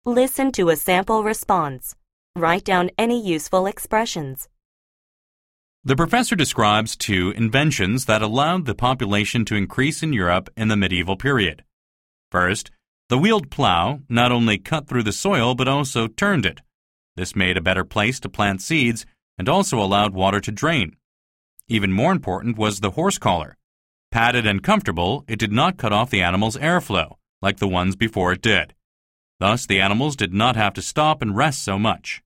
Listen to a sample response. Write down any useful expressions. The professor describes 2 inventions that allowed the population to increase in Europe in the medieval period. First, the wheeled plow not only cut through the soil but also turned it. This made a better place to plant seeds and also allowed water to drain. Even more important was the horse collar. Padded and comfortable, it did not cut off the animal's airflow, like the ones before it did. Thus, the animals did not have to stop and rest so much.